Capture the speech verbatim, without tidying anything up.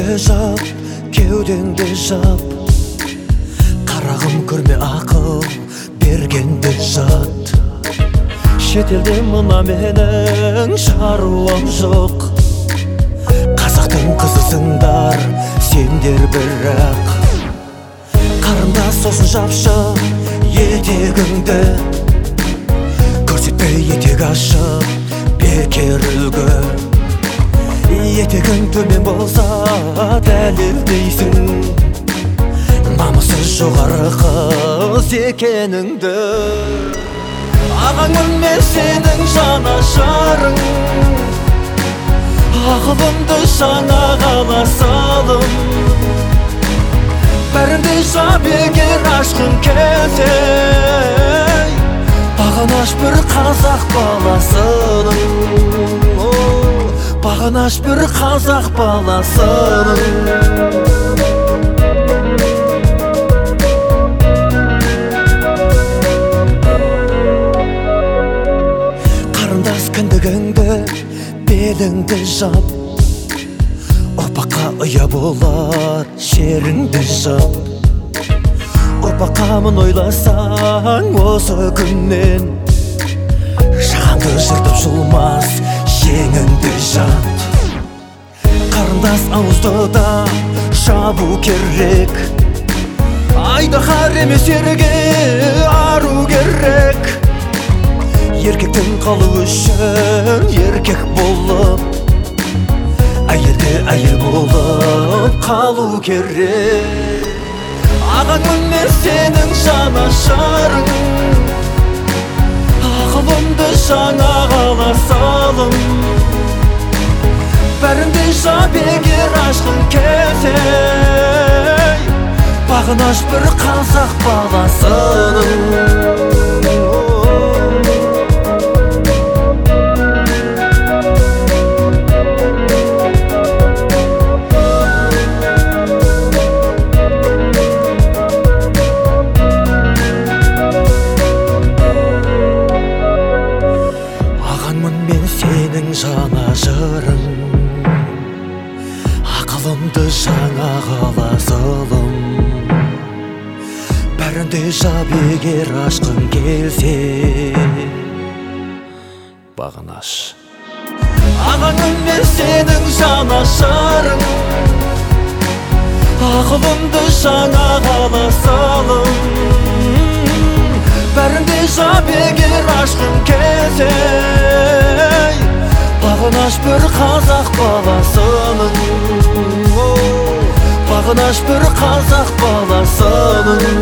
Көңіліңді жап, кеудеңді жап, қарағым көрме ақыл бергенді жат. Шетелде мына менің шаруам жоқ, қазақтың қызысыңдар сендер бірақ. Қарындас сосын жапшы етегіңді, көрсетпей етек ашып бекер үлгі. Етегің төмен болса дәлелдейсің намысы жоғары қыз екеніңді. Ағаңмын мен сенің жанашырың, ақылымды жаңа ғала салым. Бәрінде жап егер ашқың келсе, бағынаш бір қазақ баласының, бағынаш бір қазақ баласының. Қарындас кіндігіңді, беліңді жап, ұрпаққа ұя болар жеріңді жап. Ұрпаққамын ойласаң осы күннен, жағаңды жыртып жұлмас жеңіңді жат. Қарындас ауызды да жабу керек, айдаһар емес ерге ару керек. Еркектің қалу үшін еркек болып, әйелде әйел болып қалу керек. Ағаңмын мен сенің жанашырың, ақылымды жаңа ғала салым. Бәрінде жап егер ашқың келсе, бағынаш бір қазақ баласының. Сенің жанашырың, ақылымды жаңа ғала салым. Бәрінде жап егер ашқың келсе, бағынаш. Ағаңмын мен сенің жанашырың, ақылымды жаңа ғала салым. Бәрінде жап егер ашқың келсе, бағынаш бір қазақ баласының, бағынаш бір қазақ баласының.